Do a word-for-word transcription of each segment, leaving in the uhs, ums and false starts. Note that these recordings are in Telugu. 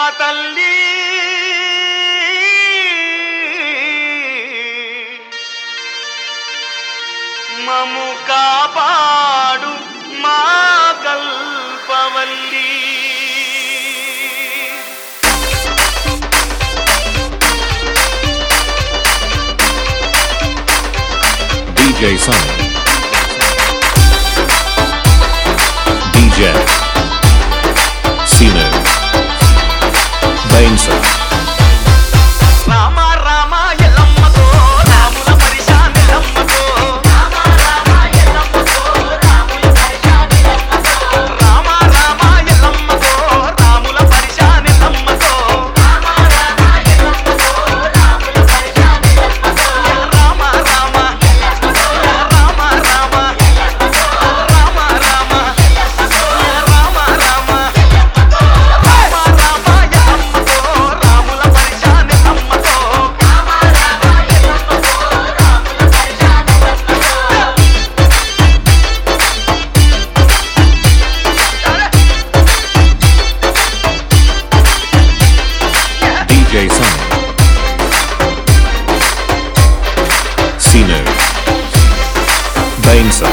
తల్లి మము కాపాడు మా కల్పవల్లి. D J Sunny, D J Sino, Bainsa. Rama Rama ఎల్లమ్మతో రాముల పరిశాన ఎల్లమ్మతో రామ రామ ఎల్లమ్మతో రాముల పరిశాన ఎల్లమ్మతో రామ రామ ఎల్లమ్మతో రాముల పరిశాన ఎల్లమ్మతో రామ రామ ఎల్లమ్మతో రాముల పరిశాన ఎల్లమ్మతో రామ రామ ఎల్లమ్మతో రామ రామ ఎల్లమ్మతో రామ రామ ఎల్లమ్మతో రామ రామ ఎల్లమ్మతో రామ రామ ఎల్లమ్మతో రాముల పరిశాన ఎల్లమ్మతో రామ రామ ఎల్లమ్మతో రాముల పరిశాన D J Sunny, Sino, Bainsa.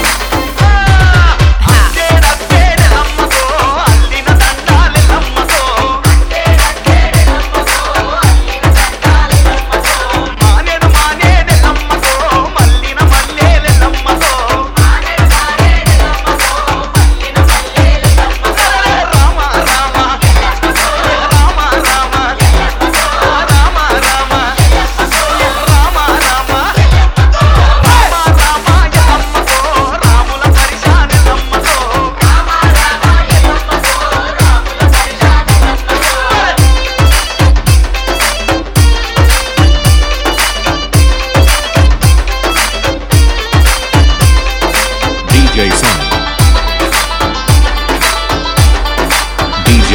అట్టేడట్టేడెల్లమ్మతో అల్లిన దండాలెల్లమ్మతో అట్టేడట్టేడెల్లమ్మతో అల్లిన దండాలెల్లమ్మతో మానేడు మానేడెల్లమ్మతో మల్లిన మల్లేలెల్లమ్మతో మానేడు మానేడెల్లమ్మతో మల్లిన మల్లేలెల్లమ్మతో రామ రామ ఎల్లమ్మతో రామ రామ ఎల్లమ్మతో రామ రామ ఎల్లమ్మతో రామ రామ ఎల్లమ్మతో రామ రామ ఎల్లమ్మతో రాముల పరిశాన ఎల్లమ్మతో రామ రామ ఎల్లమ్మతో రాముల పరిశాన D J Sunny, D J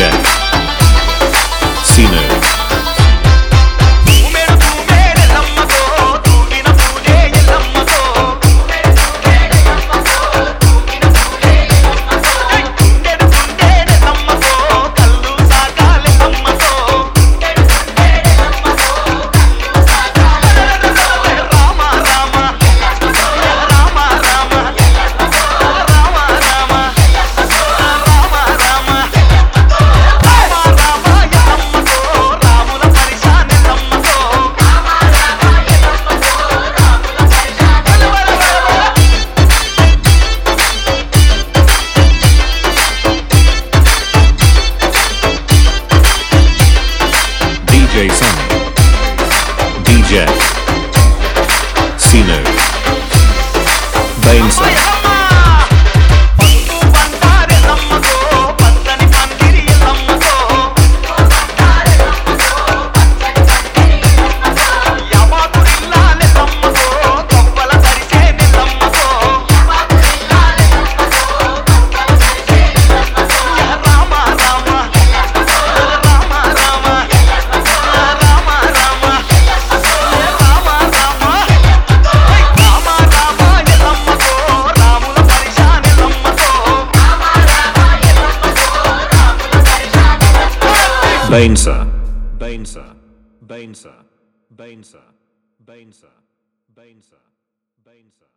Sino, తూమెడు తూమెడెల్లమ్మతో తూగిన పూలే ఎల్లమ్మతో తూమెడు తూమెడెల్లమ్మతో తూగిన పూలే ఎల్లమ్మతో గుండెడు గుండెడెల్లమ్మతో కల్లు సాగాలెల్లమ్మతో గుండెడు గుండెడెల్లమ్మతో కల్లు సాగాలెల్లమ్మతో రామ రామ ఎల్లమ్మతో రామ రామ ఎల్లమ్మతో రామ రామ ఎల్లమ్మతో రామ రామ ఎల్లమ్మతో రామ రామ ఎల్లమ్మతో రాముల పరిశాన ఎల్లమ్మతో రామ రామ ఎల్లమ్మతో రాముల పరిశాన D J Sunny, D J Sino, Bainsa. పండు బండారెల్లమ్మతో పచ్చని పందిరి ఎల్లమ్మతో బండారెల్లమ్మతో పచ్చని పందిరి ఎల్లమ్మతో యావాకురిల్లాలెల్లమ్మతో కొప్పల పరిసేనెల్లమ్మతో యావాకురిల్లాలెల్లమ్మతో కొప్పల పరిసేనెల్లమ్మతో రామ రామ ఎల్లమ్మతో రామ రామ ఎల్లమ్మతో రామ రామ ఎల్లమ్మతో రామ రామ ఎల్లమ్మతో రామ రామ ఎల్లమ్మతో రాముల పరిశాన ఎల్లమ్మతో రామ రామ ఎల్లమ్మతో రాముల పరిశాన ఎల్లమ్మతో Bainsa, Bainsa, Bainsa, Bainsa, Bainsa, Bainsa, Bainsa.